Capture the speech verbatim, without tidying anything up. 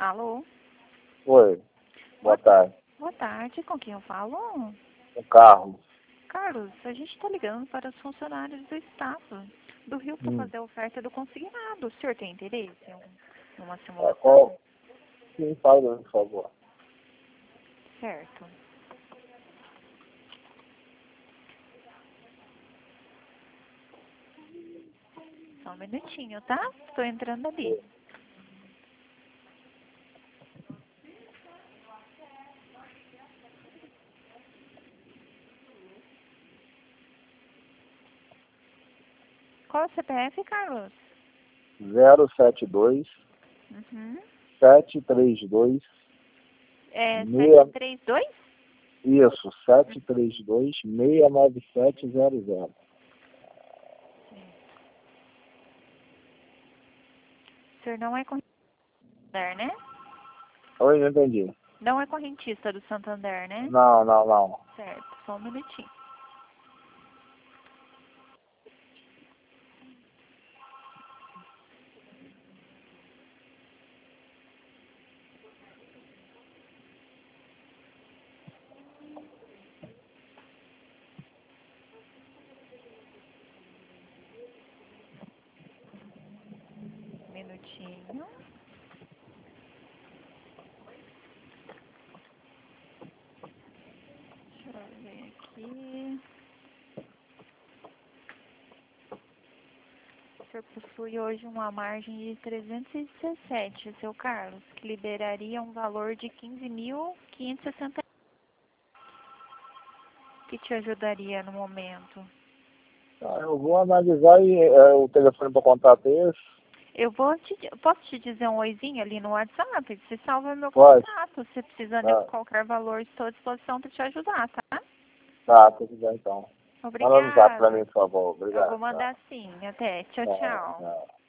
Alô? Oi, boa tarde. Boa tarde, com quem eu falo? O carro. Carlos, a gente está ligando para os funcionários do Estado do Rio para Hum. fazer a oferta do consignado. O senhor tem interesse em uma É, simulação? qual... Sim, fala, por favor. Certo. Só um minutinho, tá? Estou entrando ali. Qual é o C P F, Carlos? zero sete dois, Uhum. sete três dois, É meia... sete três dois? Isso, sete três dois, seis nove sete zero zero. O senhor não é correntista, né? Oi, não entendi. Não é correntista do Santander, né? Não, não, não. Certo, só um minutinho. Um minutinho. Deixa eu ver aqui. O senhor possui hoje uma margem de trezentos e dezessete, seu Carlos, que liberaria um valor de quinze mil quinhentos e sessenta, que te ajudaria no momento. Tá, eu vou analisar e é, o telefone para contato é esse? Eu vou te, posso te dizer um oizinho ali no WhatsApp? Você salva meu Pode. contato. Se precisando Ah, de qualquer valor, estou à disposição para te ajudar, tá? tá, tudo bem então. Manda no zap para Obrigada. mim, por favor. Eu vou Obrigado. mandar Tchau. sim. Até. Tchau, Tchau, tchau. tchau.